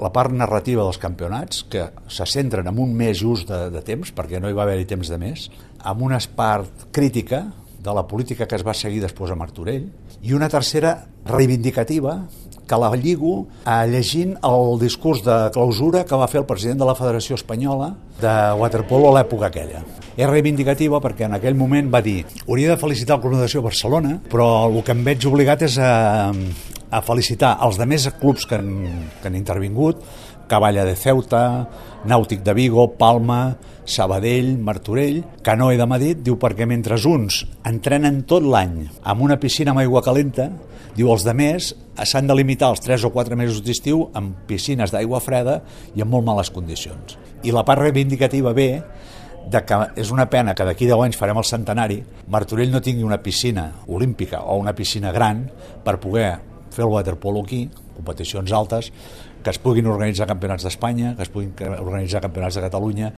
la part narrativa dels campionats, que se centren en un mes just de temps, perquè no hi va haver-hi temps de més, amb una part crítica de la política que es va seguir després a Martorell, i una tercera reivindicativa que la lligo llegint el discurs de clausura que va fer el president de la Federació Espanyola de waterpolo a l'època aquella. És reivindicativa perquè en aquell moment va dir: hauria de felicitar el Club Natació Barcelona, però el que em veig obligat és a felicitar els demés clubs que han intervingut, Cavalla de Ceuta, Nàutic de Vigo, Palma, Sabadell, Martorell, Canoe de Madrid, diu, perquè mentre uns entrenen tot l'any amb una piscina amb aigua calenta, diu, els demés s'han de limitar els 3 o 4 mesos d'estiu amb piscines d'aigua freda i en molt males condicions. I la part reivindicativa ve de que és una pena que d'aquí 10 anys farem el centenari, Martorell no tingui una piscina olímpica o una piscina gran per poder fer el waterpolo aquí, competicions altes, que es puguin organitzar campionats d'Espanya, que es puguin organitzar campionats de Catalunya,